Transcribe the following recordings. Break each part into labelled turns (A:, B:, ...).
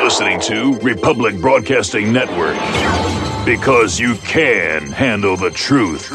A: listening to Republic Broadcasting Network, because you can handle the truth.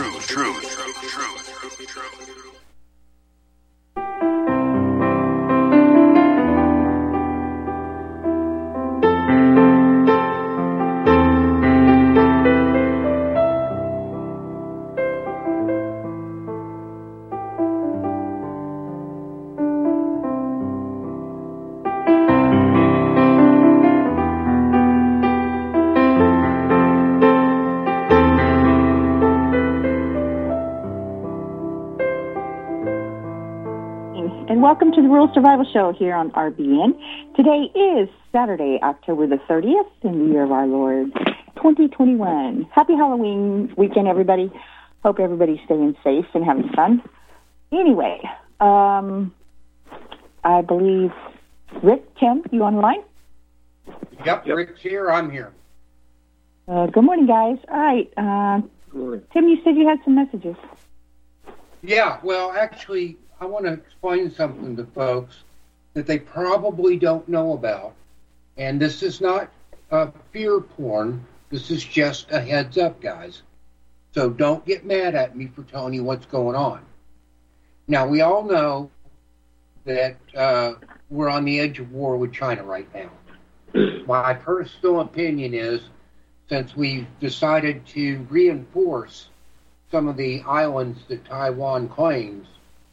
B: Welcome to the Rural Survival Show here on RBN. Today is Saturday, October the 30th, in the year of our Lord, 2021. Happy Halloween weekend, everybody. Hope everybody's staying safe and having fun. Anyway, I believe, Rick, Tim, you on the line?
C: Yep, Rick's here. I'm here.
B: Good morning, guys. All right. Tim, you said you had some messages.
C: Yeah, well, actually, I want to explain something to folks that they probably don't know about. And this is not fear porn. This is just a heads up, guys. So don't get mad at me for telling you what's going on. Now, we all know that we're on the edge of war with China right now. My personal opinion is, since we've decided to reinforce some of the islands that Taiwan claims,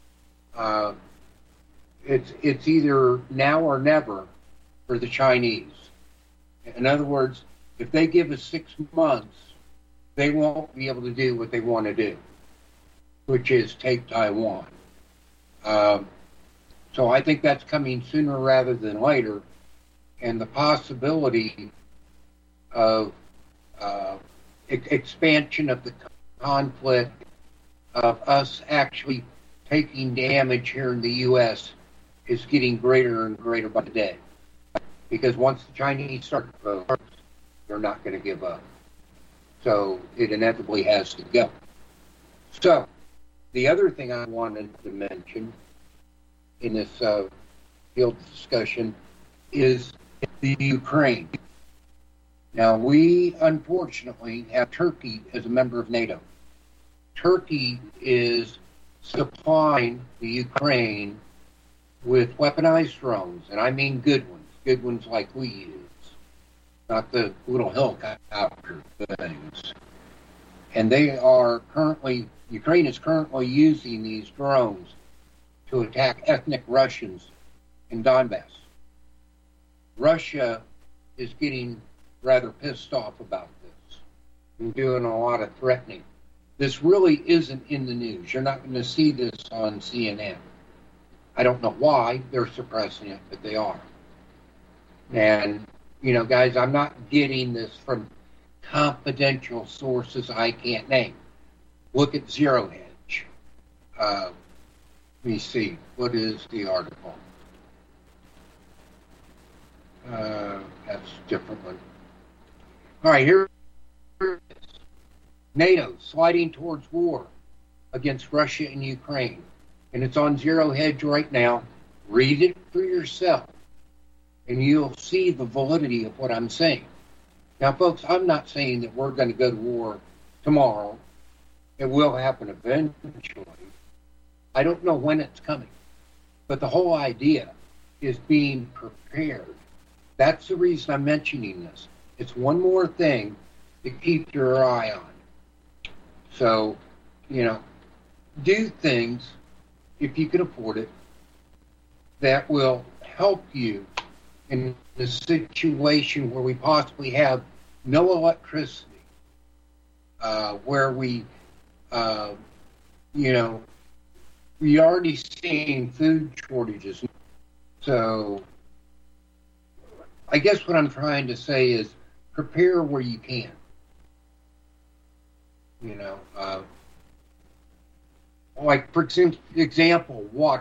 C: it's either now or never for the Chinese. In other words, if they give us 6 months, they won't be able to do what they want to do, which is take Taiwan. So I think that's coming sooner rather than later, and the possibility of expansion of the conflict, of us actually taking damage here in the U.S. is getting greater and greater by the day. Because once the Chinese start to vote, they're not going to give up. So it inevitably has to go. So the other thing I wanted to mention in this field discussion is the Ukraine. Now, we unfortunately have Turkey as a member of NATO. Turkey is supplying the Ukraine with weaponized drones, and I mean good ones like we use, not the little helicopter things. And Ukraine is currently using these drones to attack ethnic Russians in Donbass. Russia is getting rather pissed off about this and doing a lot of threatening. This really isn't in the news. You're not going to see this on CNN. I don't know why they're suppressing it, but they are. And, guys, I'm not getting this from confidential sources I can't name. Look at Zero Hedge. Let me see. What is the article? That's a different one. All right, here it is. NATO sliding towards war against Russia and Ukraine. And it's on Zero Hedge right now. Read it for yourself, and you'll see the validity of what I'm saying. Now, folks, I'm not saying that we're going to go to war tomorrow. It will happen eventually. I don't know when it's coming. But the whole idea is being prepared. That's the reason I'm mentioning this. It's one more thing to keep your eye on. So, do things, if you can afford it, that will help you in the situation where we possibly have no electricity, where we already seeing food shortages. So I guess what I'm trying to say is prepare where you can. Like, for example, water.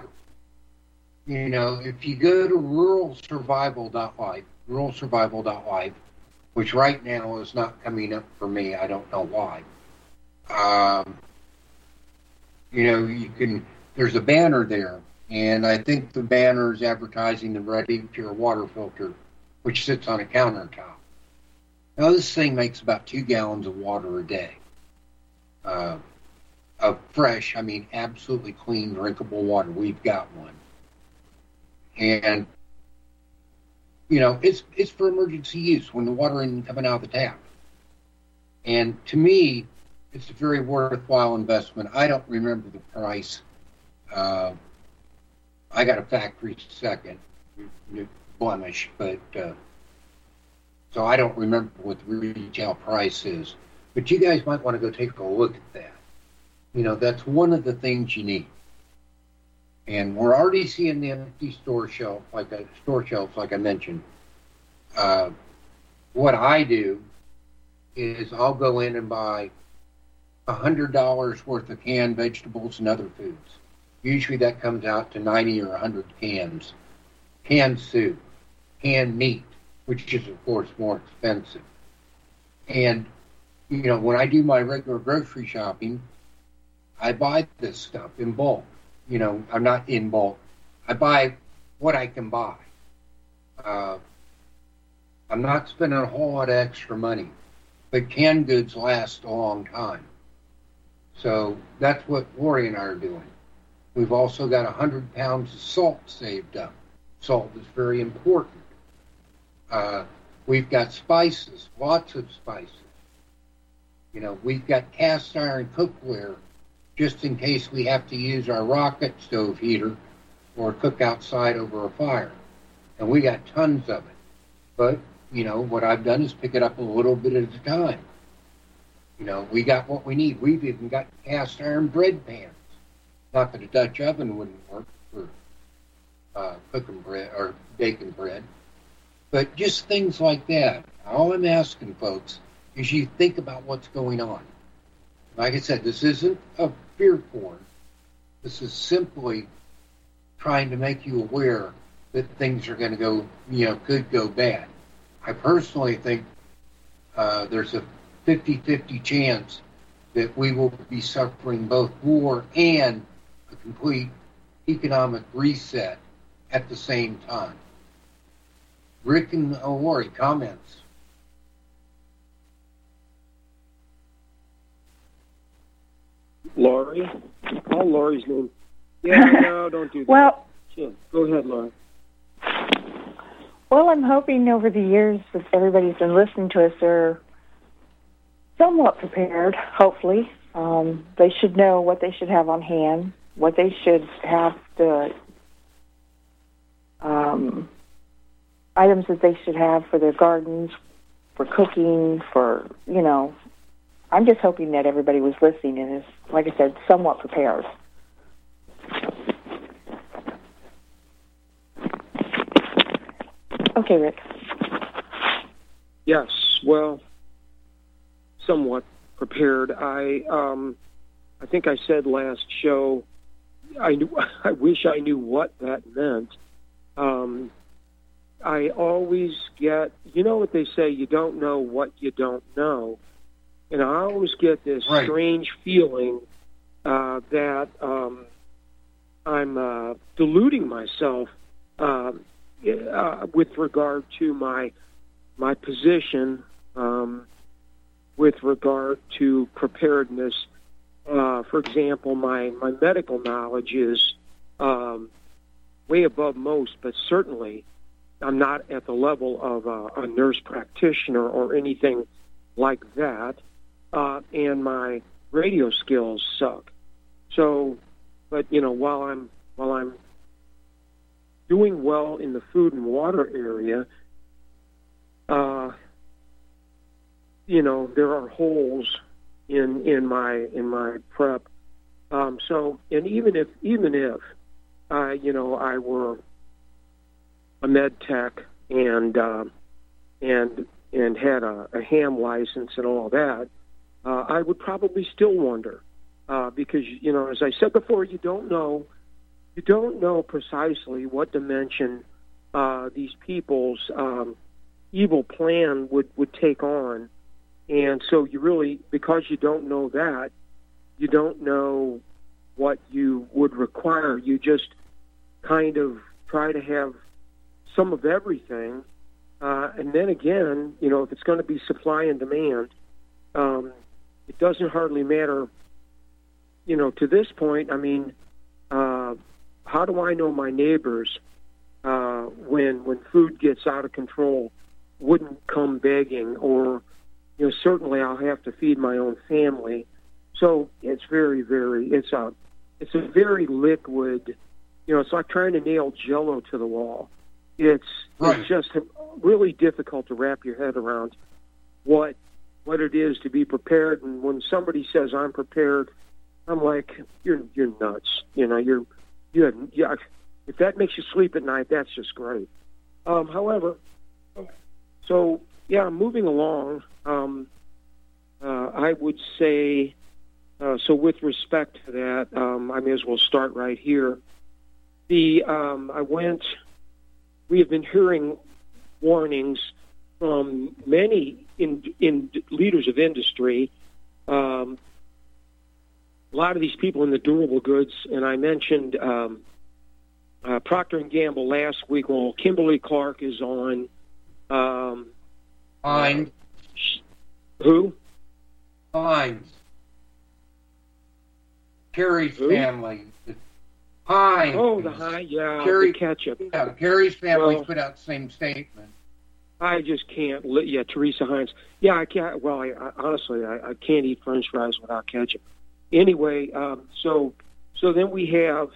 C: If you go to ruralsurvival.life, which right now is not coming up for me, I don't know why. There's a banner there, and I think the banner is advertising the Ready Pure water filter which sits on a countertop. Now, this thing makes about 2 gallons of water a day. Of fresh, I mean, absolutely clean, drinkable water. We've got one. And, you know, it's for emergency use when the water isn't coming out of the tap. And to me, it's a very worthwhile investment. I don't remember the price. I got a factory second blemish, but so I don't remember what the retail price is. But you guys might want to go take a look at that. You know, that's one of the things you need. And we're already seeing the empty store shelves, like I mentioned. What I do is I'll go in and buy $100 worth of canned vegetables and other foods. Usually that comes out to 90 or 100 cans. Canned soup, canned meat, which is, of course, more expensive. And, you know, when I do my regular grocery shopping, I buy this stuff in bulk. You know, I'm not in bulk. I buy what I can buy. I'm not spending a whole lot of extra money, but canned goods last a long time. So that's what Lori and I are doing. We've also got 100 pounds of salt saved up. Salt is very important. We've got spices, lots of spices. You know, we've got cast iron cookware just in case we have to use our rocket stove heater or cook outside over a fire. And we got tons of it. But, you know, what I've done is pick it up a little bit at a time. You know, we got what we need. We've even got cast iron bread pans. Not that a Dutch oven wouldn't work for cooking bread or baking bread. But just things like that. All I'm asking, folks, is you think about what's going on. Like I said, this isn't a fear porn. This is simply trying to make you aware that things are going to go, you know, could go bad. I personally think there's a 50-50 chance that we will be suffering both war and a complete economic reset at the same time. Rick and Lori, comments?
D: Lori? Call Lori's name. Yeah, no, don't do that.
B: Well,
D: Sure. Go ahead, Lori.
B: well, I'm hoping over the years that everybody's been listening to us, they're somewhat prepared, hopefully. They should know what they should have on hand, what they should have to, items that they should have for their gardens, for cooking, for, you know, I'm just hoping that everybody was listening and is, like I said, somewhat prepared. Okay, Rick.
D: Yes, well, somewhat prepared. I think I said last show, I wish I knew what that meant. I always get, you know what they say, you don't know what you don't know. And I always get this strange feeling that I'm deluding myself with regard to my position, with regard to preparedness. For example, my medical knowledge is way above most, but certainly I'm not at the level of a nurse practitioner or anything like that. And my radio skills suck. So, but you know, while I'm doing well in the food and water area, you know, there are holes in my prep. So, and even if you know, I were a med tech and had a ham license and all that, I would probably still wonder, because, you know, as I said before, you don't know precisely what dimension these people's evil plan would take on. And so you really, because you don't know that, you don't know what you would require. You just kind of try to have some of everything And then again, if it's going to be supply and demand, it doesn't hardly matter. To this point, I mean, how do I know my neighbors when food gets out of control wouldn't come begging, or certainly I'll have to feed my own family. So it's very, very it's a very liquid. It's like trying to nail Jell-O to the wall. It's just really difficult to wrap your head around what it is to be prepared. And when somebody says I'm prepared, I'm like, you're nuts. If that makes you sleep at night, that's just great. However, so yeah, moving along, I would say, so with respect to that, I may as well start right here. We have been hearing warnings from many in leaders of industry, a lot of these people in the durable goods, and I mentioned Procter & Gamble last week. Well, Kimberly-Clark is on.
C: Heinz.
D: Who?
C: Heinz. Kerry's family. Heinz.
D: Oh, the Heinz, yeah, the ketchup.
C: Yeah, Kerry's family put out the same statement.
D: I just can't. Yeah, Teresa Heinz. Yeah, I can't. Well, honestly, I can't eat French fries without ketchup. Anyway, so then we have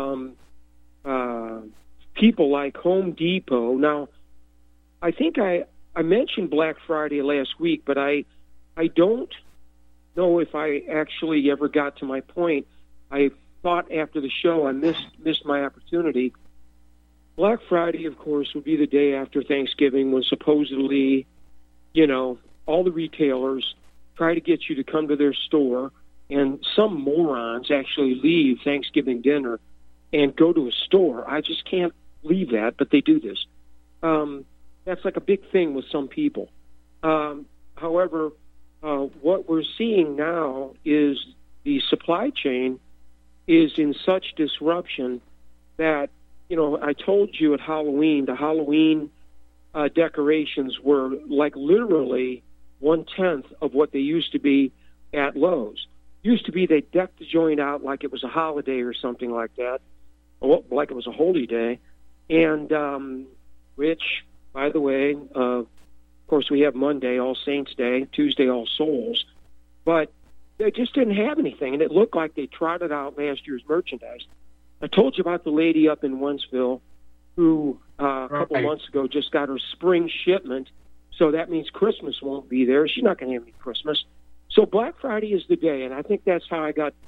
D: people like Home Depot. Now, I think I mentioned Black Friday last week, but I don't know if I actually ever got to my point. I thought after the show I missed my opportunity. Black Friday, of course, would be the day after Thanksgiving, when supposedly, all the retailers try to get you to come to their store, and some morons actually leave Thanksgiving dinner and go to a store. I just can't believe that, but they do this. That's like a big thing with some people. However, what we're seeing now is the supply chain is in such disruption that, I told you at Halloween, the Halloween decorations were like literally 1/10 of what they used to be at Lowe's. Used to be they decked the joint out like it was a holiday or something like that, or like it was a holy day. And which, by the way, of course, we have Monday, All Saints Day, Tuesday, All Souls, but they just didn't have anything, and it looked like they trotted out last year's merchandise. I told you about the lady up in Wentzville who a couple of months ago just got her spring shipment, so that means Christmas won't be there. She's not going to have any Christmas. So Black Friday is the day, and I think that's how I got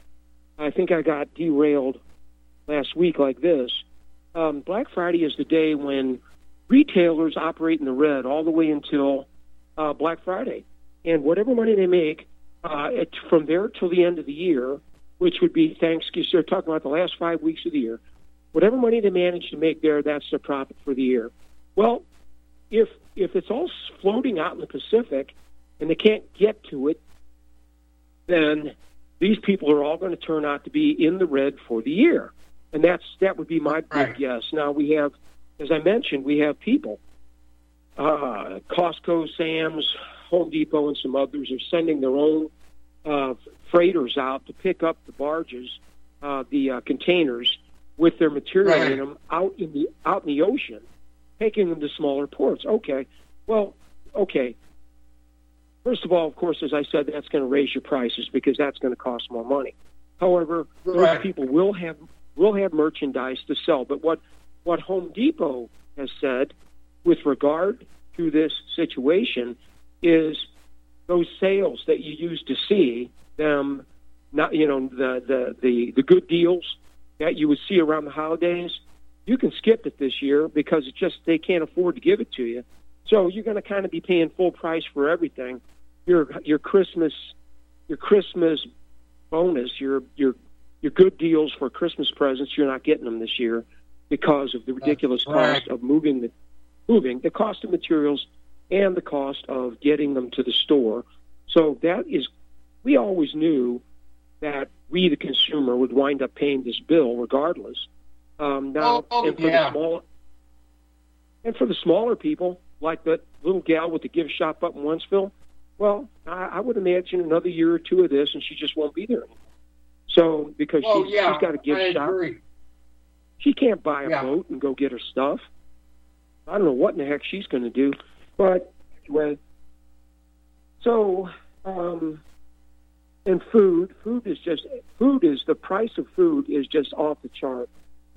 D: derailed last week like this. Black Friday is the day when retailers operate in the red all the way until Black Friday. And whatever money they make from there till the end of the year, which would be Thanksgiving, so they're talking about the last 5 weeks of the year, whatever money they manage to make there, that's their profit for the year. Well, if it's all floating out in the Pacific and they can't get to it, then these people are all going to turn out to be in the red for the year. And that would be my big guess. Now we have, as I mentioned, we have people. Costco, Sam's, Home Depot, and some others are sending their own freighters out to pick up the barges, the containers with their material in them out in the ocean, taking them to smaller ports. Okay. First of all, of course, as I said, that's going to raise your prices because that's going to cost more money. However, those people will have merchandise to sell. But what Home Depot has said with regard to this situation is those sales that you used to see them, not the good deals that you would see around the holidays, you can skip it this year because it's just they can't afford to give it to you. So you're going to kind of be paying full price for everything. Your Christmas bonus, your good deals for Christmas presents, you're not getting them this year because of the ridiculous cost of moving the cost of materials and the cost of getting them to the store. So we always knew that we, the consumer, would wind up paying this bill regardless. For the smaller people, like that little gal with the gift shop up in Wentzville, well, I would imagine another year or two of this, and she just won't be there anymore. So, because she's got a gift shop.
C: Agree.
D: She can't buy a boat and go get her stuff. I don't know what in the heck she's going to do. But anyway, so, and food is the price of food is just off the chart.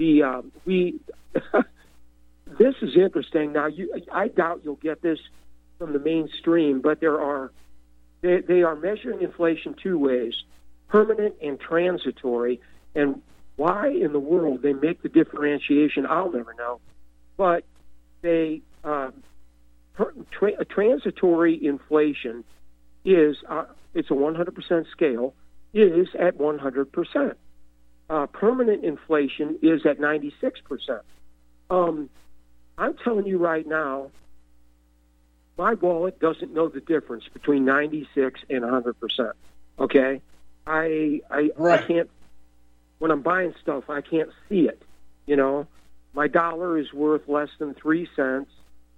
D: This is interesting. Now, I doubt you'll get this from the mainstream, but they are measuring inflation two ways: permanent and transitory. And why in the world they make the differentiation, I'll never know. But transitory inflation is it's a 100% scale, is at 100%. Permanent inflation is at 96%. I'm telling you right now, my wallet doesn't know the difference between 96 and 100%. Okay, I can't. When I'm buying stuff, I can't see it. You know, my dollar is worth less than 3 cents.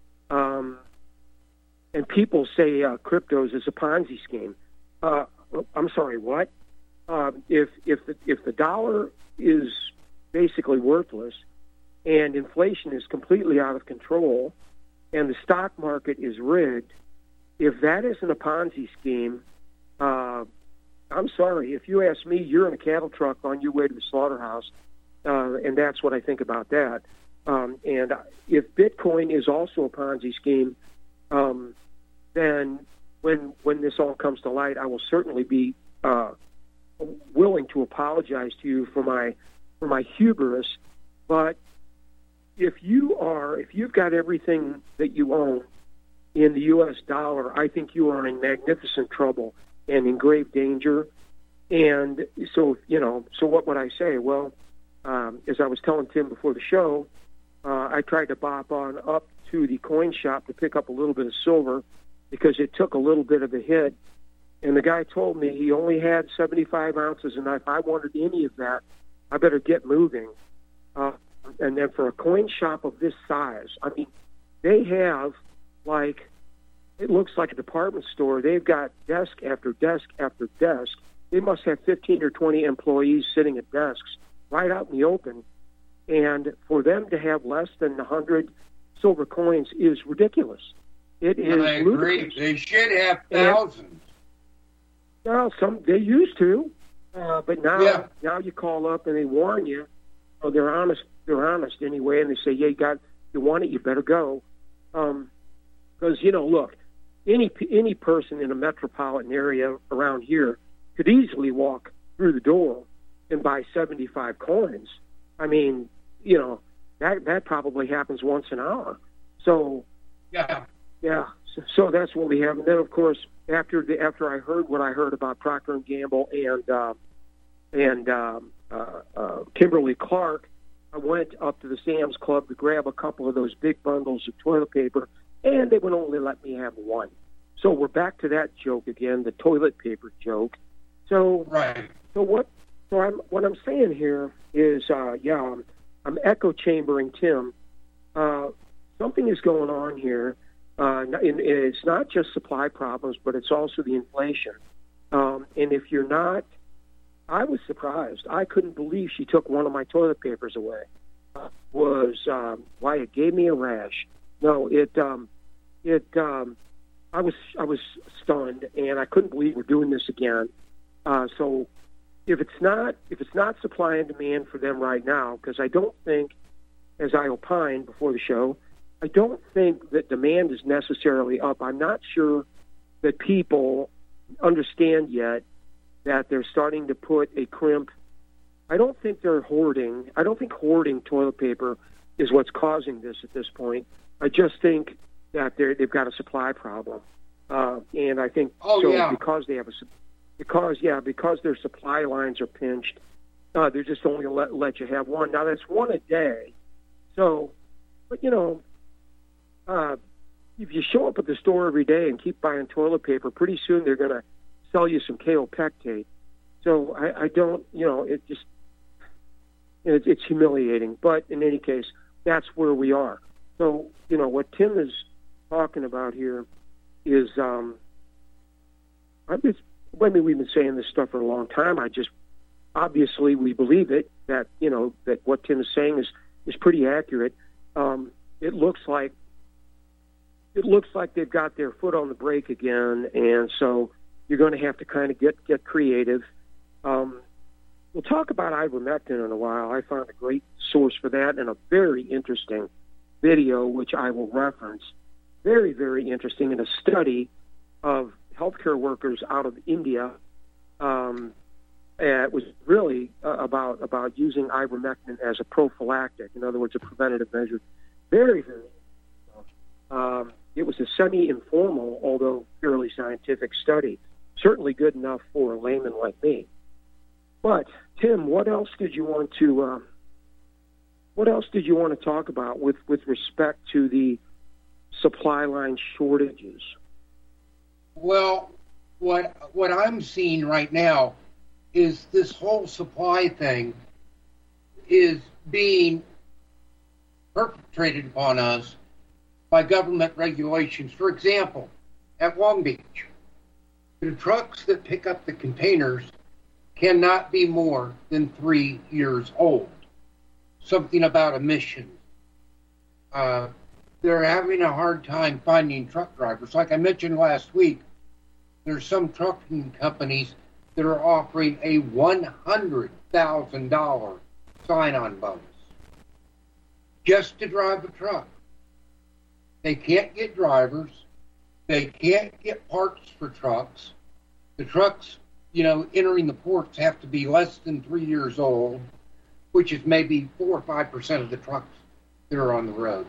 D: And people say cryptos is a Ponzi scheme. I'm sorry, what? If the dollar is basically worthless and inflation is completely out of control and the stock market is rigged, if that isn't a Ponzi scheme, I'm sorry. If you ask me, you're in a cattle truck on your way to the slaughterhouse, and that's what I think about that. And if Bitcoin is also a Ponzi scheme, then when this all comes to light, I will certainly be willing to apologize to you for my hubris. But if you've got everything that you own in the U.S. dollar, I think you are in magnificent trouble and in grave danger. And so what would I say? Well, as I was telling Tim before the show, I tried to bop on up to the coin shop to pick up a little bit of silver because it took a little bit of a hit. And the guy told me he only had 75 ounces, and if I wanted any of that, I better get moving. And then for a coin shop of this size, I mean, they have, it looks like a department store. They've got desk after desk after desk. They must have 15 or 20 employees sitting at desks right out in the open. And for them to have less than 100 silver coins is ridiculous. It is
C: I agree.
D: ludicrous.
C: They should have thousands.
D: Well, they used to, but now you call up and they warn you. Oh, they're honest. They're honest anyway, and they say, "Yeah, you want it, you better go." Because look, any person in a metropolitan area around here could easily walk through the door and buy 75 coins. I mean, that probably happens once an hour. So yeah. So that's what we have. And then, of course, after I heard what I heard about Procter and Gamble and Kimberly Clark, I went up to the Sam's Club to grab a couple of those big bundles of toilet paper, and they would only let me have one. So we're back to that joke again, the toilet paper joke. So
C: right.
D: So what I'm saying here is, I'm echo chambering Tim. Something is going on here. It's not just supply problems, but it's also the inflation. And if you're not, I was surprised. I couldn't believe she took one of my toilet papers away. Why it gave me a rash. No, I was stunned, and I couldn't believe we're doing this again. So if it's not supply and demand for them right now, because I don't think, as I opined before the show, I don't think that demand is necessarily up. I'm not sure that people understand yet that they're starting to put a crimp. I don't think they're hoarding. I don't think hoarding toilet paper is what's causing this at this point. I just think that they've got a supply problem, and I think because they have because their supply lines are pinched, they're just only going to let you have one. Now that's one a day, so but if you show up at the store every day and keep buying toilet paper, pretty soon they're going to sell you some kaopectate. So I don't, it just, it's humiliating. But in any case, that's where we are. So, what Tim is talking about here is, we've been saying this stuff for a long time. Obviously we believe it, that, that what Tim is saying is pretty accurate. It looks like they've got their foot on the brake again, and so you're going to have to kind of get creative. We'll talk about ivermectin in a while. I found a great source for that and a very interesting video, which I will reference. Very, very interesting, in a study of healthcare workers out of India. It was really about using ivermectin as a prophylactic, in other words, a preventative measure. Very, very. It was a semi-informal, although purely scientific study. Certainly good enough for a layman like me. But Tim, what else did you want to talk about with respect to the supply line shortages?
C: Well, what I'm seeing right now is this whole supply thing is being perpetrated upon us by government regulations. For example, at Long Beach, the trucks that pick up the containers cannot be more than 3 years old. Something about emissions. They're having a hard time finding truck drivers. Like I mentioned last week, there's some trucking companies that are offering a $100,000 sign-on bonus just to drive a truck. They can't get drivers. They can't get parts for trucks. The trucks, entering the ports have to be less than 3 years old, which is maybe 4 or 5% of the trucks that are on the road.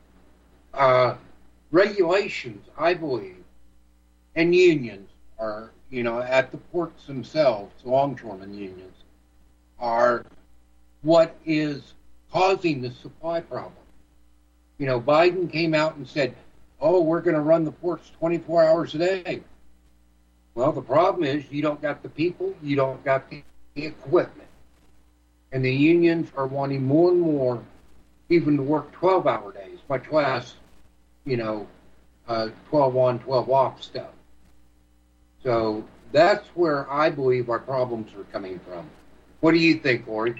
C: Regulations, I believe, and unions are, at the ports themselves, longshoremen unions, are what is causing the supply problem. Biden came out and said, we're going to run the ports 24 hours a day. Well, the problem is you don't got the people, you don't got the equipment. And the unions are wanting more and more even to work 12-hour days, much less, 12 on, 12 off stuff. So that's where I believe our problems are coming from. What do you think, Lori?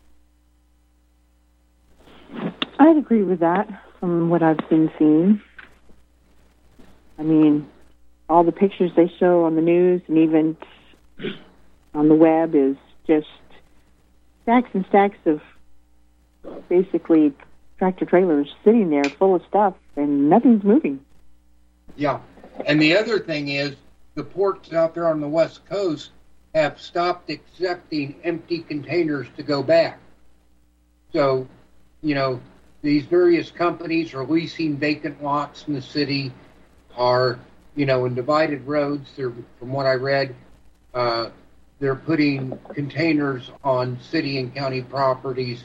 B: I'd agree with that from what I've been seeing. I mean, all the pictures they show on the news and even on the web is just stacks and stacks of basically tractor trailers sitting there full of stuff and nothing's moving.
C: Yeah. And the other thing is the ports out there on the West Coast have stopped accepting empty containers to go back. So, these various companies are leasing vacant lots in the city, are, in divided roads. They're, from what I read, they're putting containers on city and county properties,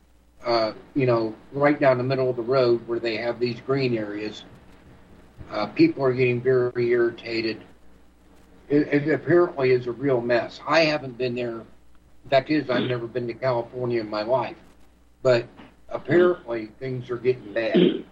C: right down the middle of the road where they have these green areas. People are getting very irritated. It apparently is a real mess. I haven't been there. The fact is, I've never been to California in my life. But apparently things are getting bad.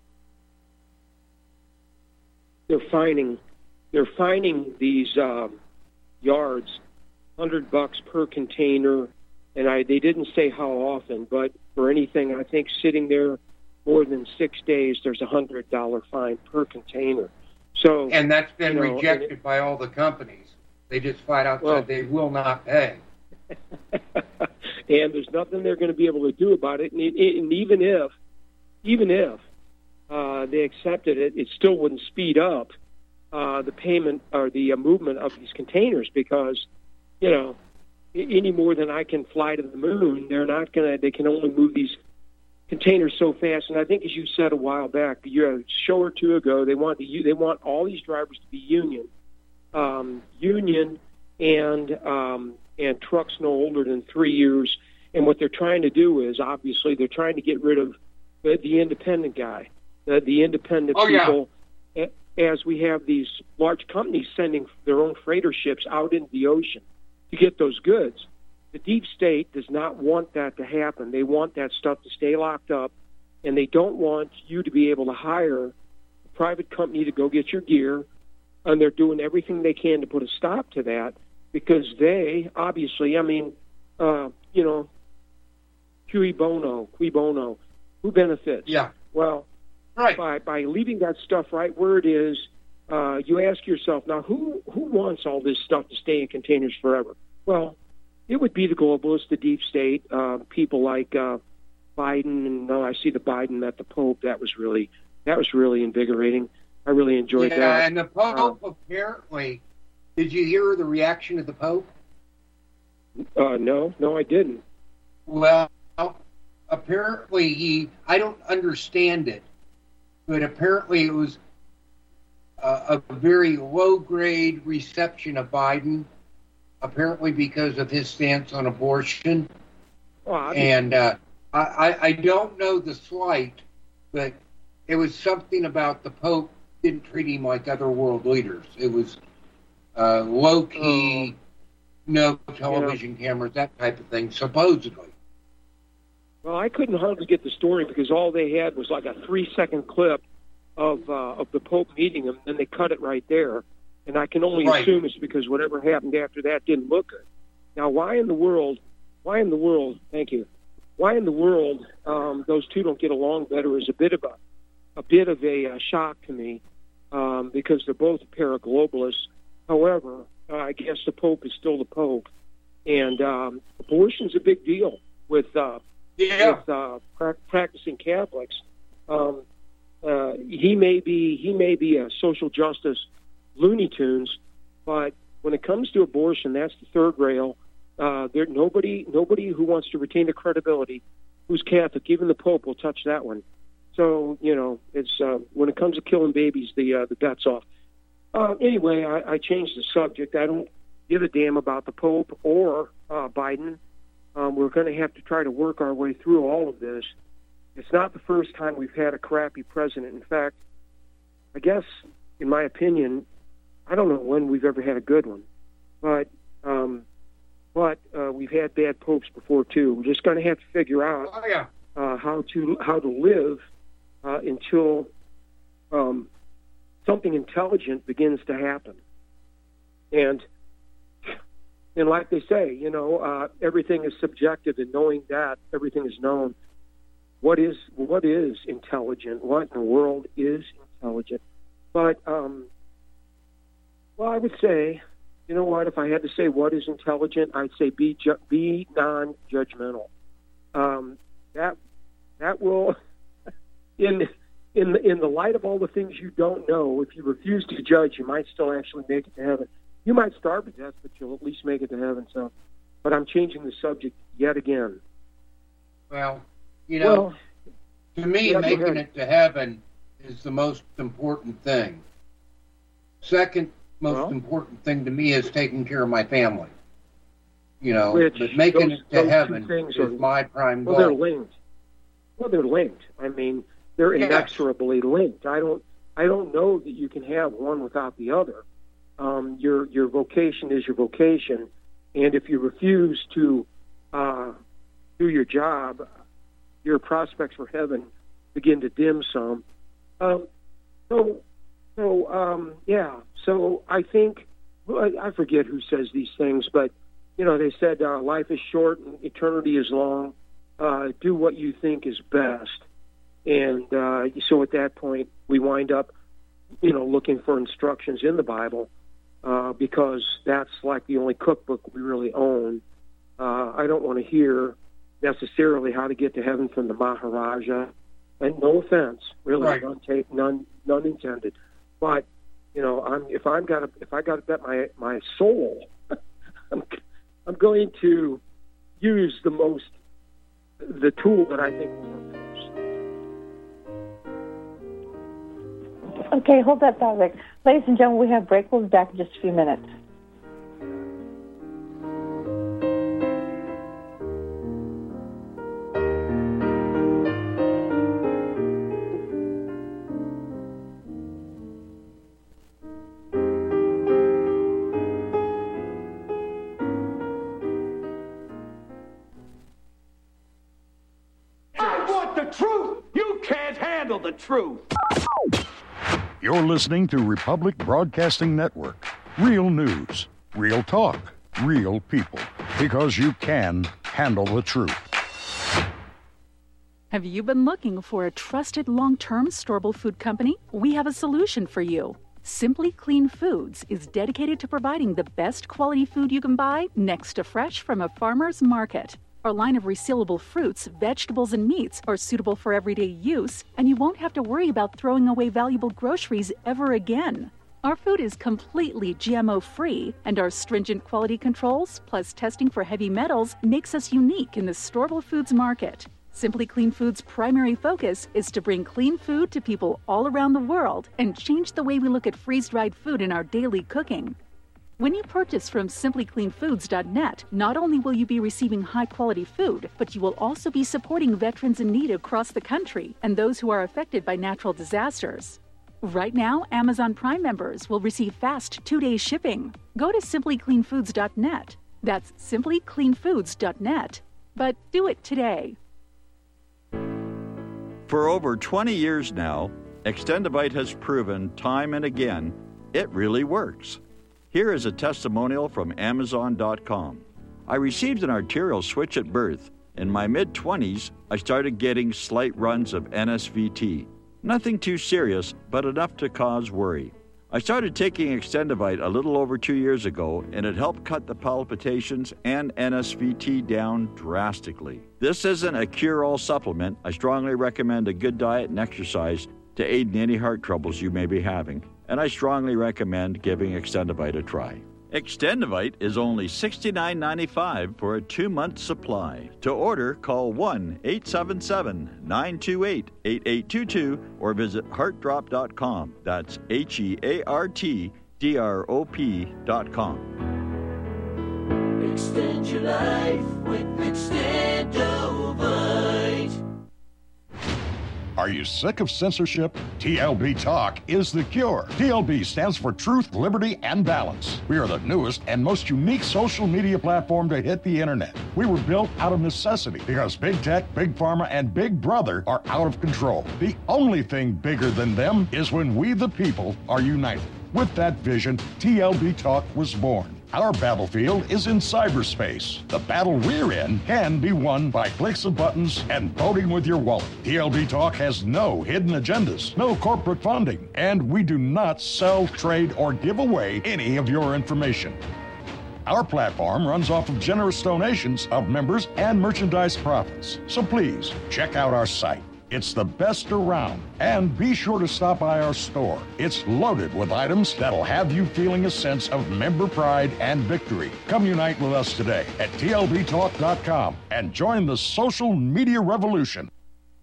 D: They're finding these yards $100 per container, and they didn't say how often, but for anything I think sitting there more than 6 days, there's a $100 fine per container. So,
C: and that's been rejected by all the companies. They just flat out said they will not pay.
D: And there's nothing they're going to be able to do about it. And even if they accepted it, it still wouldn't speed up the payment or the movement of these containers because, any more than I can fly to the moon, they can only move these containers so fast. And I think, as you said a while back, a show or two ago, they want all these drivers to be union and trucks no older than 3 years. And what they're trying to do is, obviously, they're trying to get rid of the independent guy, the independent people. Yeah. As we have these large companies sending their own freighter ships out into the ocean to get those goods. The deep state does not want that to happen. They want that stuff to stay locked up, and they don't want you to be able to hire private company to go get your gear, and they're doing everything they can to put a stop to that because they obviously, cui bono, who benefits?
C: Yeah.
D: Well,
C: Right.
D: by leaving that stuff right where it is, you ask yourself, now who wants all this stuff to stay in containers forever? Well, it would be the globalists, the deep state, people like Biden, and I see the Biden met the Pope. That was really invigorating. I really enjoyed that.
C: Yeah, and the Pope apparently. Did you hear the reaction of the Pope?
D: No, I didn't.
C: Well, apparently I don't understand it, but apparently it was a very low-grade reception of Biden, apparently because of his stance on abortion. And I don't know the slight, but it was something about the Pope didn't treat him like other world leaders. It was low-key, no television cameras, that type of thing, supposedly.
D: Well, I couldn't hardly get the story because all they had was like a 3-second clip of the Pope meeting him, and they cut it right there. And I can only assume it's because whatever happened after that didn't look good. Now, why in the world, thank you, why in the world those two don't get along better is a bit of a shock to me because they're both a pair of globalists. However, I guess the Pope is still the Pope, and abortion's a big deal with practicing Catholics. He may be a social justice Looney Tunes, but when it comes to abortion, that's the third rail. There nobody who wants to retain the credibility who's Catholic, even the Pope, will touch that one. So it's when it comes to killing babies, the bet's off. Anyway, I changed the subject. I don't give a damn about the Pope or Biden. We're going to have to try to work our way through all of this. It's not the first time we've had a crappy president. In fact, I guess, in my opinion, I don't know when we've ever had a good one. But we've had bad popes before, too. We're just going to have to figure out how to live until something intelligent begins to happen. And like they say, everything is subjective, and knowing that everything is known. What is intelligent? What in the world is intelligent? But I would say, you know what? If I had to say what is intelligent, I'd say be non-judgmental. That will, in the light of all the things you don't know, if you refuse to judge, you might still actually make it to heaven. You might starve to death, but you'll at least make it to heaven. So, but I'm changing the subject yet again.
C: Well, to me, making it to heaven is the most important thing. Second most important thing to me is taking care of my family. But making it to heaven is my prime goal.
D: Well, they're linked. I mean, they're inexorably linked. I don't know that you can have one without the other. Your vocation is your vocation, and if you refuse to do your job, your prospects for heaven begin to dim some. So I think, I forget who says these things, but they said life is short and eternity is long. Do what you think is best, and so at that point we wind up, looking for instructions in the Bible. Because that's like the only cookbook we really own. I don't want to hear necessarily how to get to heaven from the Maharaja, and no offense, really, none intended. But if I got to bet my soul, I'm going to use the tool that I think will work best.
B: Okay, hold that thought, Rick. Ladies and gentlemen, we have a break. We'll be back in just a few minutes.
E: I want the truth! You can't handle the truth! You're listening to Republic Broadcasting Network. Real news, real talk, real people. Because you can handle the truth.
F: Have you been looking for a trusted long-term storable food company? We have a solution for you. Simply Clean Foods is dedicated to providing the best quality food you can buy next to fresh from a farmer's market. Our line of resealable fruits, vegetables, and meats are suitable for everyday use, and you won't have to worry about throwing away valuable groceries ever again. Our food is completely GMO-free, and our stringent quality controls, plus testing for heavy metals, makes us unique in the storable foods market. Simply Clean Foods' primary focus is to bring clean food to people all around the world and change the way we look at freeze-dried food in our daily cooking. When you purchase from simplycleanfoods.net, not only will you be receiving high-quality food, but you will also be supporting veterans in need across the country and those who are affected by natural disasters. Right now, Amazon Prime members will receive fast 2-day shipping. Go to simplycleanfoods.net. That's simplycleanfoods.net. But do it today.
G: For over 20 years now, Extendivite has proven time and again it really works. Here is a testimonial from Amazon.com. I received an arterial switch at birth. In my mid-20s, I started getting slight runs of NSVT. Nothing too serious, but enough to cause worry. I started taking Extendivite a little over 2 years ago, and it helped cut the palpitations and NSVT down drastically. This isn't a cure-all supplement. I strongly recommend a good diet and exercise to aid in any heart troubles you may be having. And I strongly recommend giving Extendivite a try. Extendivite is only $69.95 for a 2-month supply. To order, call 1-877-928-8822 or visit heartdrop.com. That's HEARTDROP.com.
H: Extend your life with Extendovite.
E: Are you sick of censorship? TLB Talk is the cure. TLB stands for Truth, Liberty, and Balance. We are the newest and most unique social media platform to hit the internet. We were built out of necessity because Big Tech, Big Pharma, and Big Brother are out of control. The only thing bigger than them is when we, the people, are united. With that vision, TLB Talk was born. Our battlefield is in cyberspace. The battle we're in can be won by clicks of buttons and voting with your wallet. TLB Talk has no hidden agendas, no corporate funding, and we do not sell, trade, or give away any of your information. Our platform runs off of generous donations of members and merchandise profits. So please, check out our site. It's the best around. And be sure to stop by our store. It's loaded with items that'll have you feeling a sense of member pride and victory. Come unite with us today at tlbtalk.com and join the social media revolution.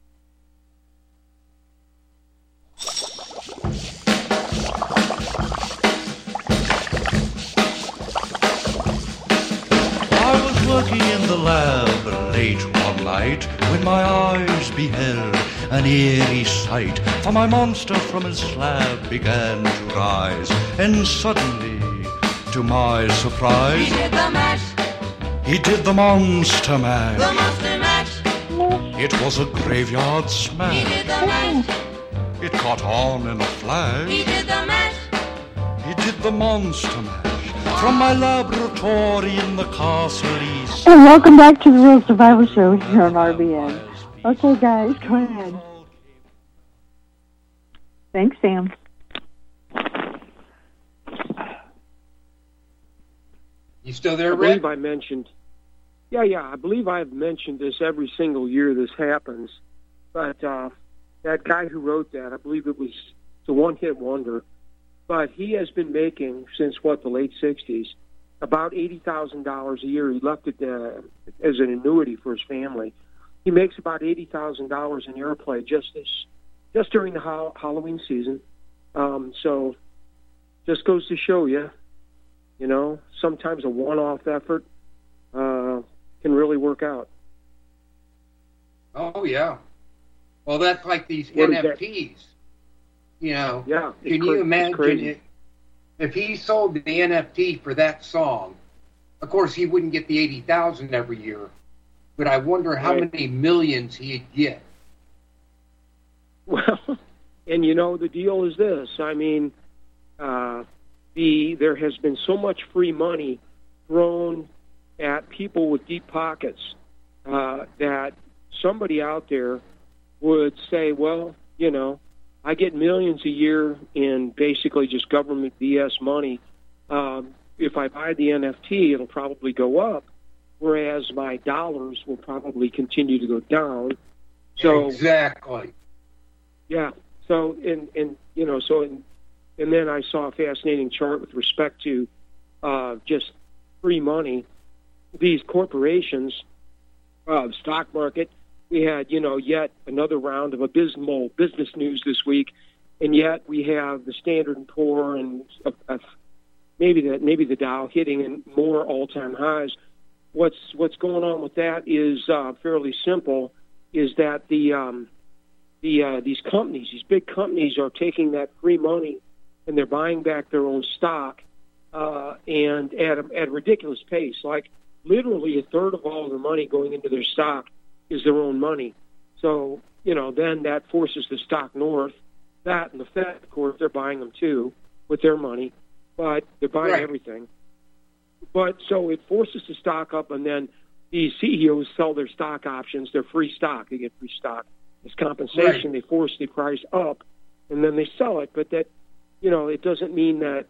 I: I was working in the lab late one night when my eyes beheld an eerie sight, for my monster from his slab began to rise, and suddenly, to my surprise,
H: He did the mash.
I: he did the monster mash.
H: The monster mash.
I: It was a graveyard
H: He
I: smash.
H: did the mash.
I: It caught on in a flash.
H: He did the mash.
I: He did the monster mash from my laboratory in the castle east.
B: And welcome back to the Real Survival Show here on RBN. Okay, guys, go ahead. Thanks, Sam.
C: You still there,
D: I
C: Rick?
D: believe I mentioned. I believe I've mentioned this every single year this happens. But that guy who wrote that, I believe it was a one-hit wonder. But he has been making, since, the late 60s, about $80,000 a year. He left it as an annuity for his family. He makes about $80,000 in airplay just during the Halloween season. So just goes to show you, sometimes a one-off effort can really work out.
C: Oh, yeah. Well, that's like these
D: What is
C: NFTs.
D: Yeah.
C: Can you imagine if he sold the NFT for that song? Of course, he wouldn't get the 80,000 every year, but I wonder how many millions he'd get.
D: Well, And the deal is this. I mean, there has been so much free money thrown at people with deep pockets that somebody out there would say, well, I get millions a year in basically just government BS money. If I buy the NFT, it'll probably go up, whereas my dollars will probably continue to go down. So
C: exactly.
D: Yeah. So and then I saw a fascinating chart with respect to just free money. These corporations, the stock market. We had, yet another round of abysmal business news this week, and yet we have the Standard & Poor and maybe the Dow hitting more all-time highs. What's going on with that is fairly simple. Is that these companies, these big companies, are taking that free money and they're buying back their own stock, and at a ridiculous pace. Like literally a third of all the money going into their stock is their own money. So, then that forces the stock north. That and the Fed, of course, they're buying them too with their money, but they're buying everything. But so it forces the stock up, and then the CEOs sell their stock options, their free stock. They get free stock. As compensation, they force the price up, and then they sell it. But that, it doesn't mean that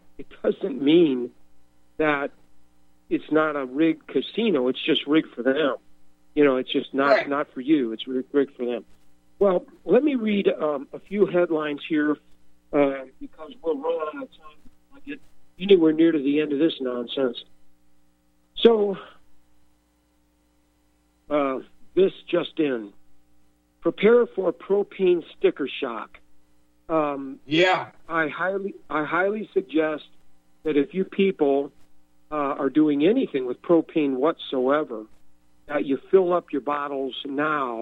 D: it's not a rigged casino. It's just rigged for them. It's just not for you. It's rigged for them. Well, let me read a few headlines here because we're running out of time. I get anywhere near to the end of this nonsense. So, this just in. Prepare for propane sticker shock. I highly suggest that if you people are doing anything with propane whatsoever, that you fill up your bottles now.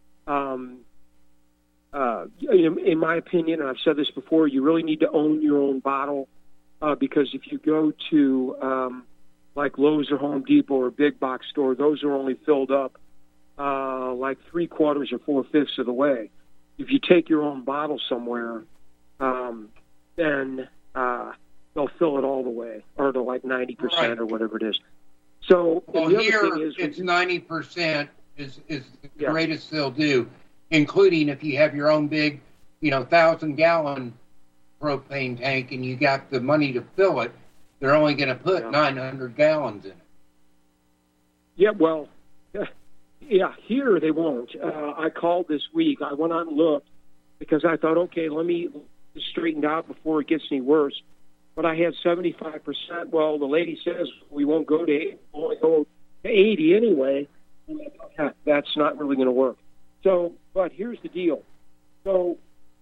D: In my opinion, and I've said this before, you really need to own your own bottle because if you go to like Lowe's or Home Depot or a big box store, those are only filled up like 3/4 or 4/5 of the way. If you take your own bottle somewhere, then they'll fill it all the way, or to like 90% or whatever it is. So
C: well,
D: the other
C: here
D: thing is
C: it's 90% is the greatest they'll do, including if you have your own big, 1,000-gallon propane tank and you got the money to fill it. They're only going to put 900 gallons in it.
D: Yeah, well, here they won't. I called this week. I went out and looked because I thought, okay, let me straighten out before it gets any worse. But I had 75%. Well, the lady says we won't go to 80 anyway. That's not really going to work. So, but here's the deal. So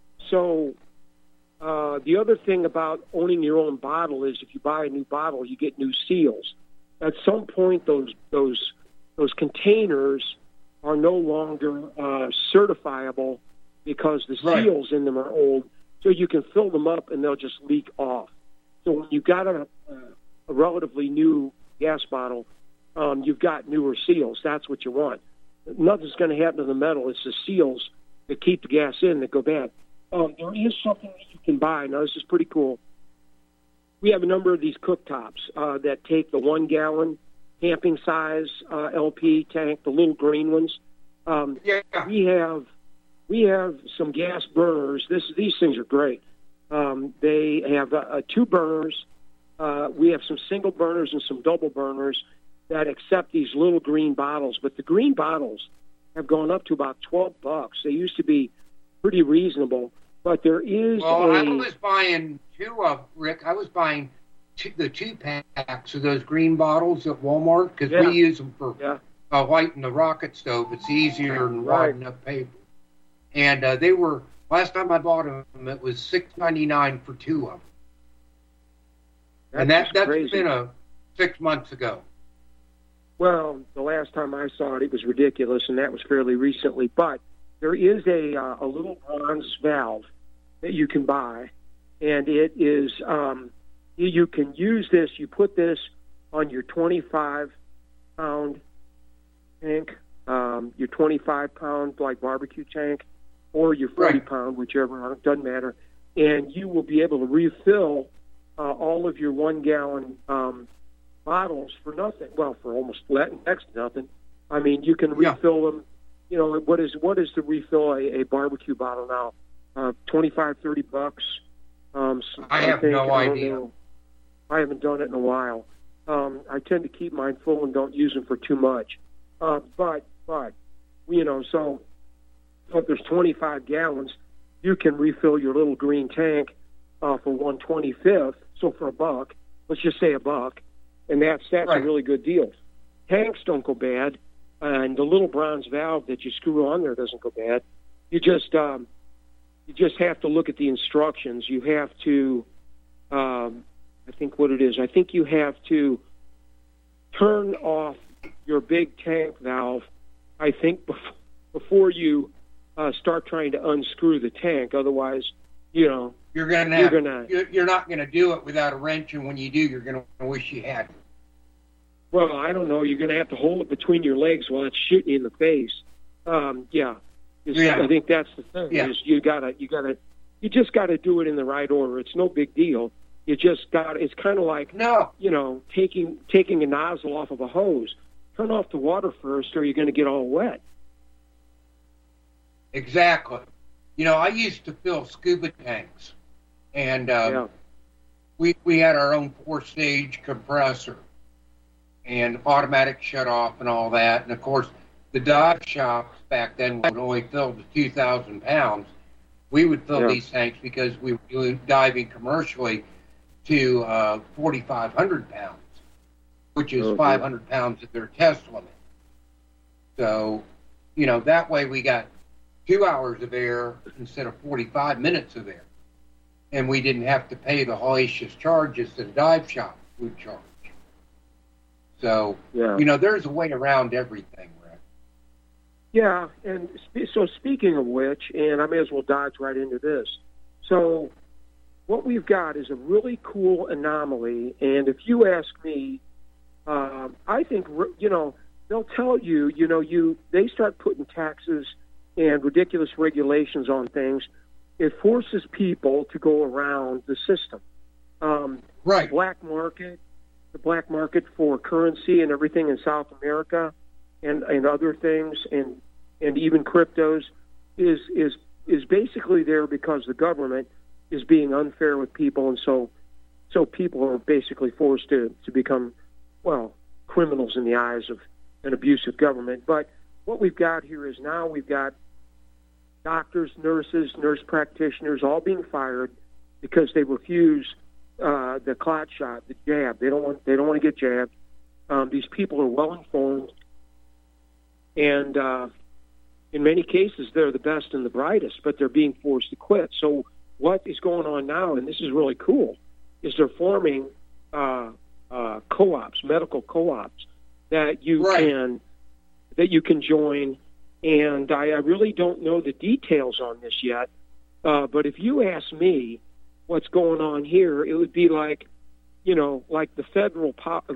D: the other thing about owning your own bottle is if you buy a new bottle, you get new seals. At some point, those containers are no longer certifiable because the seals in them are old. So you can fill them up and they'll just leak off. So when you've got a relatively new gas bottle, you've got newer seals. That's what you want. Nothing's going to happen to the metal. It's the seals that keep the gas in that go bad. There is something that you can buy. Now, this is pretty cool. We have a number of these cooktops that take the 1-gallon camping size LP tank, the little green ones. We have some gas burners. These things are great. They have 2 burners. We have some single burners and some double burners that accept these little green bottles. But the green bottles have gone up to about $12. They used to be pretty reasonable. But there is
C: I was buying 2 of, Rick. I was buying the 2-packs of those green bottles at Walmart because we use them for lighting the rocket stove. It's easier than wadding up paper. And they were, last time I bought them, it was $6.99 for 2 of them. That's been 6 months ago.
D: Well, the last time I saw it, it was ridiculous, and that was fairly recently. But there is a little bronze valve that you can buy, and it is you can use this. You put this on your 25-pound tank, your 25-pound like barbecue tank, or your 40-pound, whichever, it doesn't matter, and you will be able to refill all of your 1-gallon bottles for nothing. Well, for almost next to nothing. I mean, you can refill them. You know, what is to refill a barbecue bottle now? $25, $30.
C: I have no idea.
D: I haven't done it in a while. I tend to keep mine full and don't use them for too much. But you know, so if there's 25 gallons, you can refill your little green tank for 1/25. So for $1, let's just say $1, and that's a really good deal. Tanks don't go bad, and the little bronze valve that you screw on there doesn't go bad. You just have to look at the instructions. You have to, I think what it is, I think you have to turn off your big tank valve, I think, before you start trying to unscrew the tank. Otherwise, you know,
C: you're not gonna do it without a wrench, and when you do, you're gonna wish you had.
D: Well, I don't know. You're gonna have to hold it between your legs while it's shooting you in the face. I think that's the thing.
C: Yeah.
D: Is you just gotta do it in the right order. It's no big deal. You just it's kind of like, you know, taking a nozzle off of a hose. Turn off the water first, or you're going to get all wet.
C: Exactly. You know, I used to fill scuba tanks, and we had our own 4-stage compressor and automatic shutoff and all that. And of course, the dive shops back then would only fill to 2,000 pounds. We would fill these tanks because we were doing diving commercially to 4,500 pounds, which is 500 pounds at their test limit. So, you know, that way we got 2 hours of air instead of 45 minutes of air. And we didn't have to pay the hellacious charges that a dive shop would charge. So, you know, there's a way around everything, Rick.
D: Yeah, and so speaking of which, and I may as well dodge right into this. So what we've got is a really cool anomaly, and if you ask me, I think, you know, they'll tell you, you know, they start putting taxes and ridiculous regulations on things. It forces people to go around the system. The black market for currency and everything in South America and other things and even cryptos is basically there because the government is being unfair with people, and so people are basically forced to become, well, criminals in the eyes of an abusive government. But what we've got here is now we've got doctors, nurses, nurse practitioners all being fired because they refuse the clot shot, the jab. They don't want to get jabbed. These people are well informed, and in many cases they're the best and the brightest, but they're being forced to quit. So what is going on now, and this is really cool, is they're forming co-ops, medical co-ops that you can join. And I really don't know the details on this yet, but if you ask me what's going on here, it would be like, you know, like the federal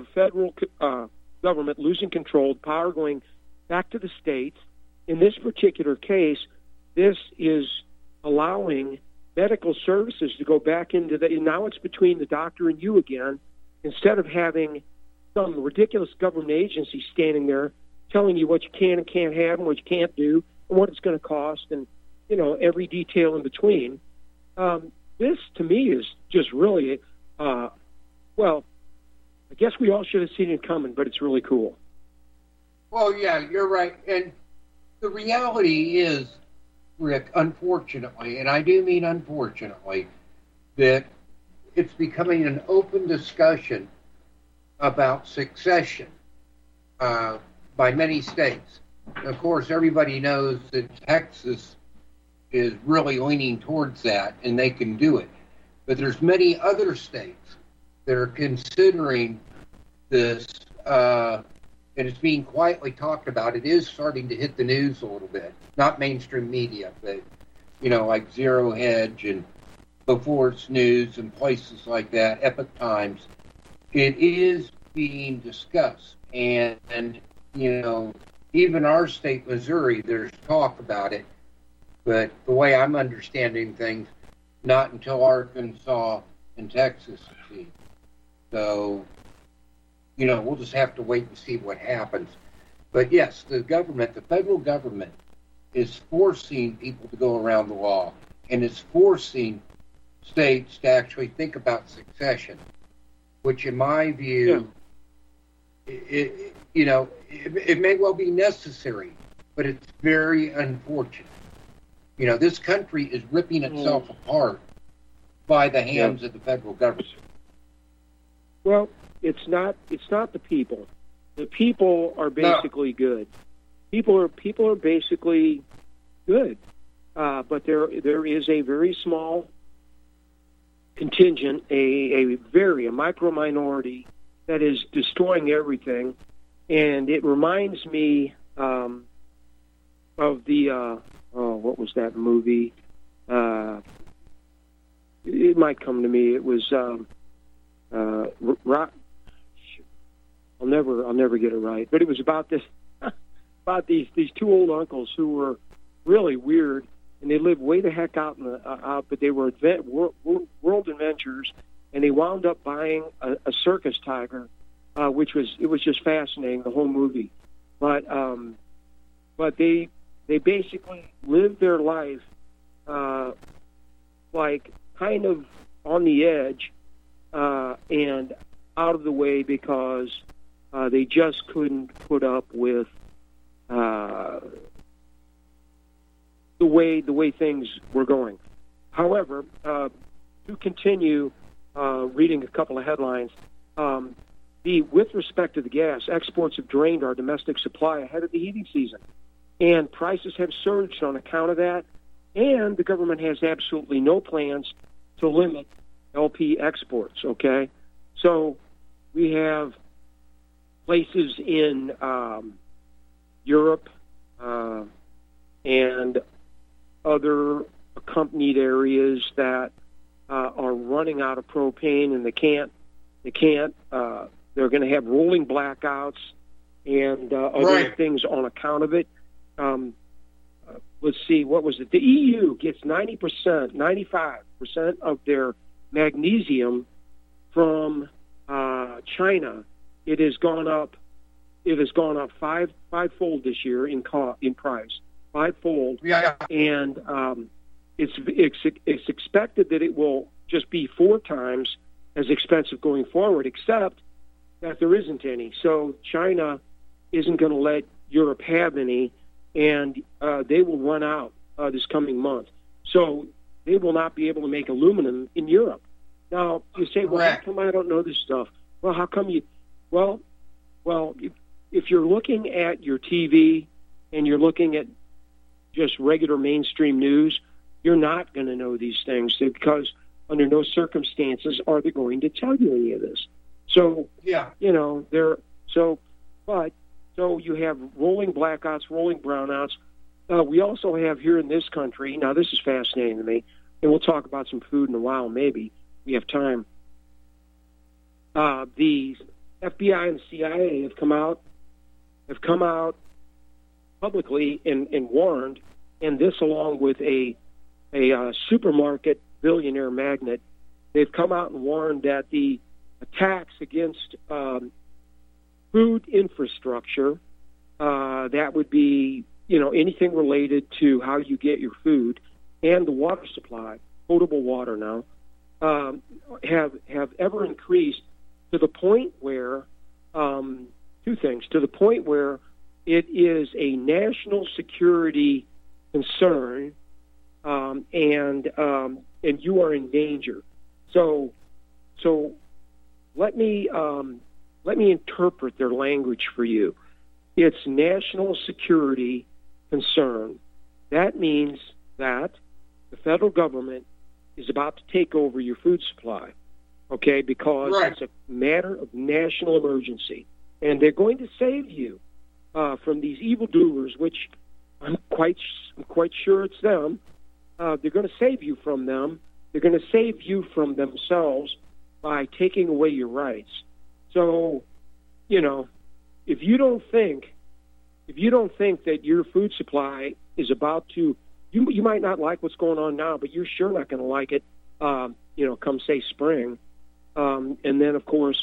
D: government losing control, power going back to the states. In this particular case, this is allowing medical services to go back into now it's between the doctor and you again, instead of having some ridiculous government agency standing there telling you what you can and can't have and what you can't do and what it's going to cost and, you know, every detail in between. This, to me, is just really, well, I guess we all should have seen it coming, but it's really cool.
C: Well, yeah, you're right. And the reality is, Rick, unfortunately, and I do mean unfortunately, that it's becoming an open discussion about succession by many states. Of course, everybody knows that Texas is really leaning towards that, and they can do it. But there's many other states that are considering this, and it's being quietly talked about. It is starting to hit the news a little bit. Not mainstream media, but, you know, like Zero Hedge and Before It's News and places like that, Epoch Times. It is being discussed. And you know, even our state, Missouri, there's talk about it. But the way I'm understanding things, not until Arkansas and Texas succeed. So, we'll just have to wait and see what happens. But yes, the federal government, is forcing people to go around the law, and is forcing states to actually think about succession, which in my view, it may well be necessary, but it's very unfortunate. This country is ripping itself apart by the hands of the federal government.
D: Well, it's not the people. The people are basically good. People are basically good, but there is a very small contingent, a micro minority that is destroying everything, and it reminds me of the what was that movie? It might come to me. It was I'll never get it right, but it was about this. About these two old uncles who were really weird, and they lived way the heck out in the but they were world adventurers, and they wound up buying a circus tiger, which was just fascinating, the whole movie. But they basically lived their life like kind of on the edge and out of the way because they just couldn't put up with the way things were going. However, to continue reading a couple of headlines, with respect to the gas, exports have drained our domestic supply ahead of the heating season, and prices have surged on account of that, and the government has absolutely no plans to limit LP exports, okay? So we have places in Europe and other accompanied areas that are running out of propane, and they're going to have rolling blackouts and other things on account of it. Let's see, what was it? The EU gets 95% of their magnesium from China. It has gone up fivefold this year in price, fivefold. Yeah. And it's expected that it will just be 4 times as expensive going forward, except that there isn't any. So China isn't going to let Europe have any, and they will run out this coming month. So they will not be able to make aluminum in Europe. Now, you say, well, how come I don't know this stuff? Well, how come you... Well, if you're looking at your TV and you're looking at just regular mainstream news, you're not going to know these things because under no circumstances are they going to tell you any of this. So, so you have rolling blackouts, rolling brownouts. We also have here in this country, now this is fascinating to me, and we'll talk about some food in a while, maybe. We have time. The FBI and CIA have come out publicly and warned, and this along with a supermarket billionaire magnate, they've come out and warned that the attacks against food infrastructure, that would be, anything related to how you get your food, and the water supply, potable water now, have ever increased to the point where, two things, to the point where it is a national security concern, and you are in danger. So let me interpret their language for you. It's national security concern. That means that the federal government is about to take over your food supply, okay, because it's a matter of national emergency. And they're going to save you from these evildoers, which I'm quite sure it's them. They're going to save you from them. They're going to save you from themselves by taking away your rights. So, if you don't think that your food supply is about to, you might not like what's going on now, but you're sure not going to like it, come say spring. And then of course,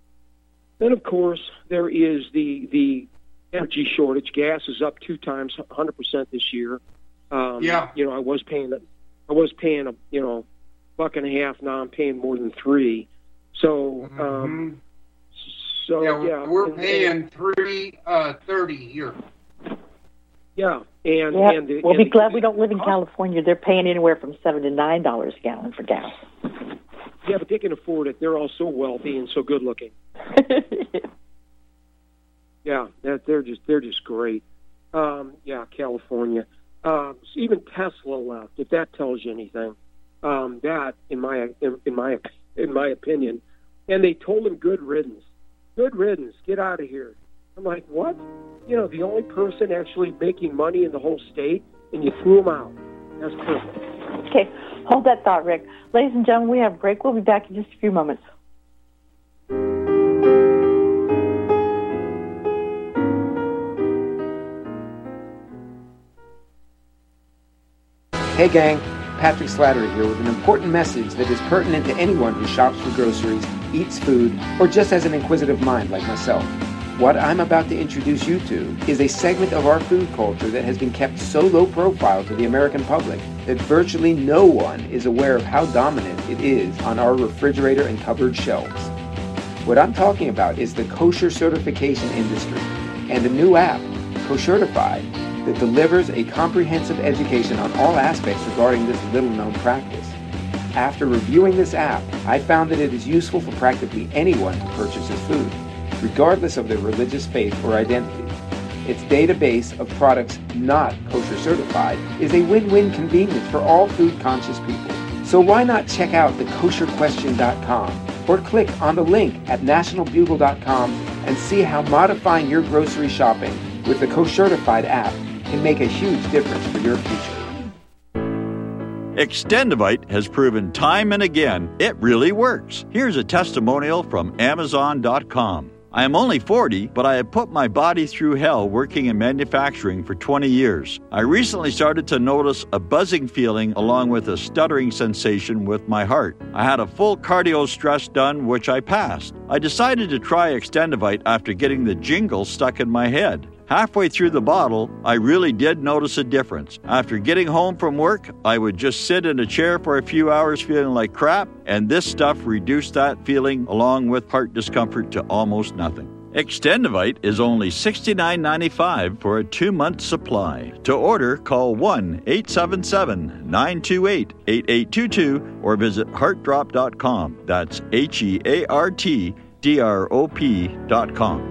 D: there is the energy shortage. Gas is up 2 times, 100% this year. I was paying $1.50. Now I'm paying more than $3. So,
C: we're paying $3.30 here.
D: Yeah,
B: we'll be glad we don't live in California. They're paying anywhere from $7 to $9 a gallon for gas.
D: Yeah, but they can afford it. They're all so wealthy and so good looking. Yeah, they're just great. California. Even Tesla left. If that tells you anything, that in my opinion, and they told him good riddance. Good riddance. Get out of here. I'm like, what? The only person actually making money in the whole state, and you threw them out. That's perfect.
B: Okay, hold that thought, Rick. Ladies and gentlemen, we have a break. We'll be back in just a few moments.
J: Hey gang, Patrick Slattery here with an important message that is pertinent to anyone who shops for groceries, eats food, or just has an inquisitive mind like myself. What I'm about to introduce you to is a segment of our food culture that has been kept so low profile to the American public that virtually no one is aware of how dominant it is on our refrigerator and cupboard shelves. What I'm talking about is the kosher certification industry and a new app, Koshertified, that delivers a comprehensive education on all aspects regarding this little-known practice. After reviewing this app, I found that it is useful for practically anyone who purchases food, regardless of their religious faith or identity. Its database of products not kosher certified is a win-win convenience for all food-conscious people. So why not check out thekosherquestion.com or click on the link at nationalbugle.com and see how modifying your grocery shopping with the Koshertified app can make a huge difference for your future.
G: Extendivite has proven time and again it really works. Here's a testimonial from Amazon.com. I am only 40, but I have put my body through hell working in manufacturing for 20 years. I recently started to notice a buzzing feeling along with a stuttering sensation with my heart. I had a full cardio stress done, which I passed. I decided to try Extendivite after getting the jingle stuck in my head. Halfway through the bottle, I really did notice a difference. After getting home from work, I would just sit in a chair for a few hours feeling like crap, and this stuff reduced that feeling along with heart discomfort to almost nothing. Extendivite is only $69.95 for a 2-month supply. To order, call 1-877-928-8822 or visit heartdrop.com. That's HEARTDROP.com.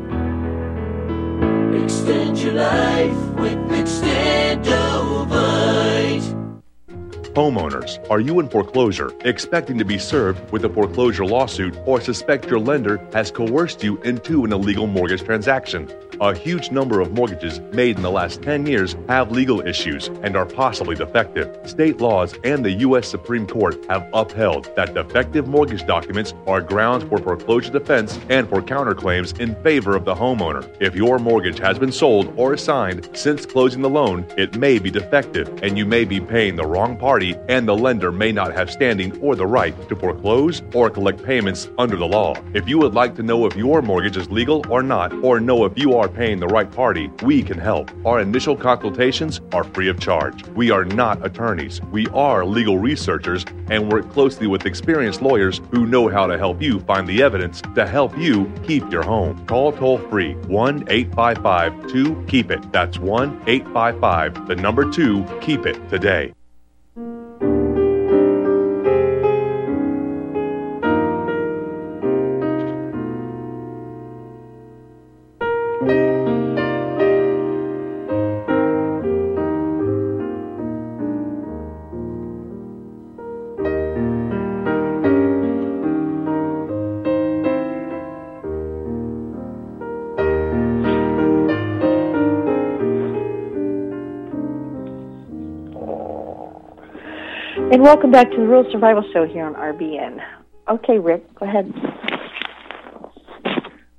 H: Extend your life with Extendivite.
K: Homeowners, are you in foreclosure, expecting to be served with a foreclosure lawsuit, or suspect your lender has coerced you into an illegal mortgage transaction? A huge number of mortgages made in the last 10 years have legal issues and are possibly defective. State laws and the U.S. Supreme Court have upheld that defective mortgage documents are grounds for foreclosure defense and for counterclaims in favor of the homeowner. If your mortgage has been sold or assigned since closing the loan, it may be defective and you may be paying the wrong party, and the lender may not have standing or the right to foreclose or collect payments under the law. If you would like to know if your mortgage is legal or not, or know if you are paying the right party, we can help. Our initial consultations are free of charge. We are not attorneys. We are legal researchers and work closely with experienced lawyers who know how to help you find the evidence to help you keep your home. Call toll-free 1-855-2-KEEP-IT. That's 1-855-2-KEEP-IT today.
B: And welcome back to the Rural Survival Show here on RBN. Okay, Rick, go ahead.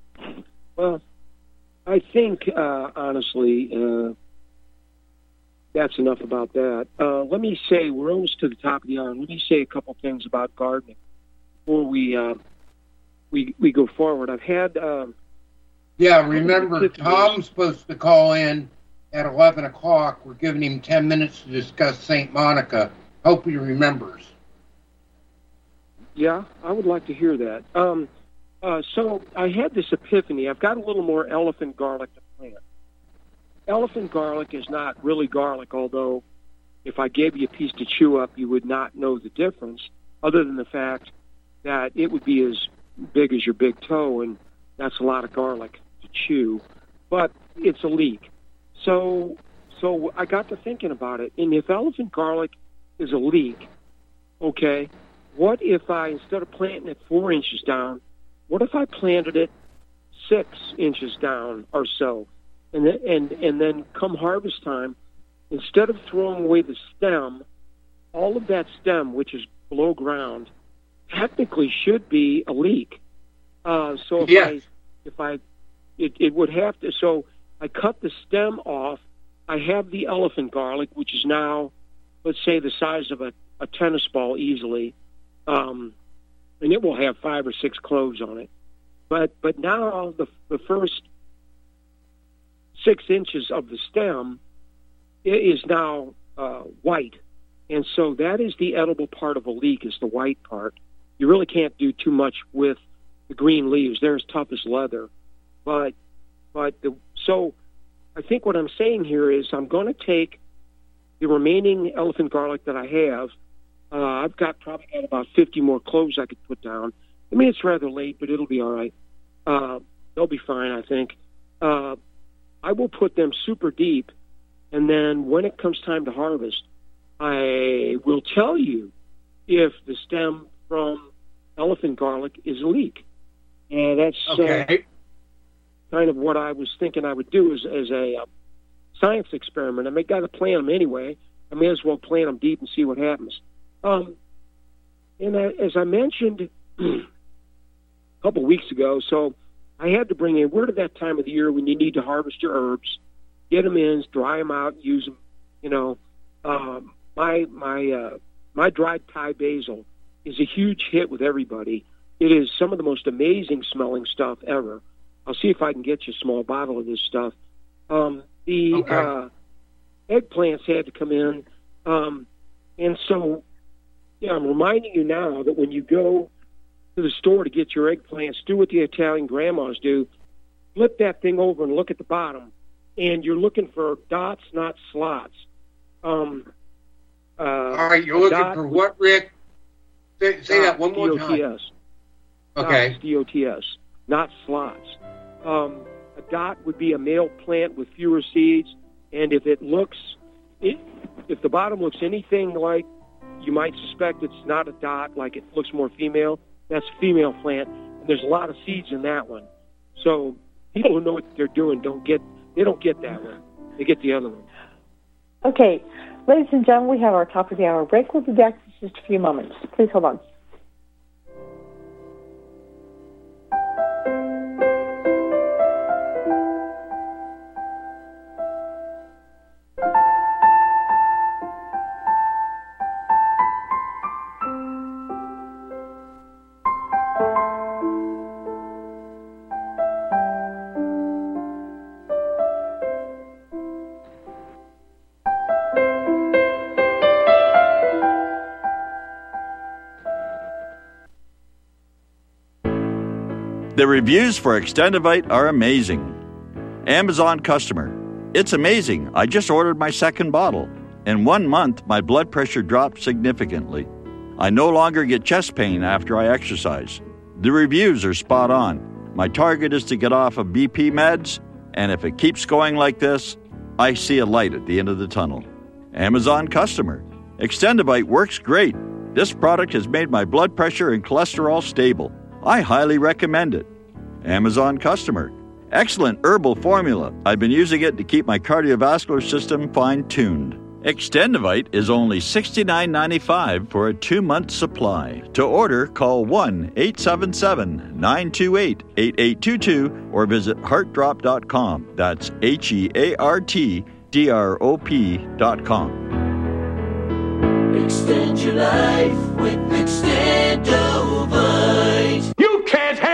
D: Well, I think, honestly, that's enough about that. Let me say, we're almost to the top of the hour. Let me say a couple things about gardening before we go forward. I've had...
C: remember, Tom's supposed to call in at 11 o'clock. We're giving him 10 minutes to discuss St. Monica. Hope he remembers.
D: Yeah, I would like to hear that. So I had this epiphany. I've got a little more elephant garlic to plant. Elephant garlic is not really garlic, although if I gave you a piece to chew up, you would not know the difference, other than the fact that it would be as big as your big toe, and that's a lot of garlic to chew. But it's a leek. So I got to thinking about it. And if elephant garlic is a leek, okay, what if I, instead of planting it 4 inches down, what if I planted it 6 inches down or so? And then come harvest time, instead of throwing away the stem, all of that stem, which is below ground, technically should be a leek. So it would have to. So I cut the stem off. I have the elephant garlic, which is now, let's say, the size of a tennis ball easily, and it will have 5 or 6 cloves on it. But now the first 6 inches of the stem is now white, and so that is the edible part of a leek, is the white part. You really can't do too much with the green leaves; they're as tough as leather. So I think what I'm saying here is I'm going to take the remaining elephant garlic that I have. I've probably got about 50 more cloves I could put down. I mean, it's rather late, but it'll be all right. They'll be fine, I think. I will put them super deep, and then when it comes time to harvest, I will tell you if the stem from elephant garlic is a leek. And that's kind of what I was thinking I would do as a science experiment. I got to plant them anyway. I may as well plant them deep and see what happens. As I mentioned a couple of weeks ago, so I had to bring in, we're at that time of the year when you need to harvest your herbs, get them in, dry them out, use them. You know, my dried Thai basil is a huge hit with everybody. It is some of the most amazing smelling stuff ever. I'll see if I can get you a small bottle of this stuff. Eggplants had to come in. And so, I'm reminding you now that when you go to the store to get your eggplants, do what the Italian grandmas do. Flip that thing over and look at the bottom. And you're looking for dots, not slots. All
C: right, you're looking for what, Rick? Say that one more time.
D: D-O-T-S.
C: Okay.
D: Dots, D-O-T-S, not slots. A dot would be a male plant with fewer seeds, and if the bottom looks anything like you might suspect it's not a dot, like it looks more female, that's a female plant, and there's a lot of seeds in that one. So people who know what they're doing don't get that one. They get the other one.
B: Okay, ladies and gentlemen, we have our top of the hour break. We'll be back in just a few moments. Please hold on.
G: The reviews for Extendivite are amazing. Amazon customer. It's amazing. I just ordered my second bottle. In 1 month, my blood pressure dropped significantly. I no longer get chest pain after I exercise. The reviews are spot on. My target is to get off of BP meds, and if it keeps going like this, I see a light at the end of the tunnel. Amazon customer. Extendivite works great. This product has made my blood pressure and cholesterol stable. I highly recommend it. Amazon customer. Excellent herbal formula. I've been using it to keep my cardiovascular system fine-tuned. Extendivite is only $69.95 for a 2-month supply. To order, call 1-877-928-8822 or visit heartdrop.com. That's HEARTDROP.com.
H: Extend your life with Extendovum.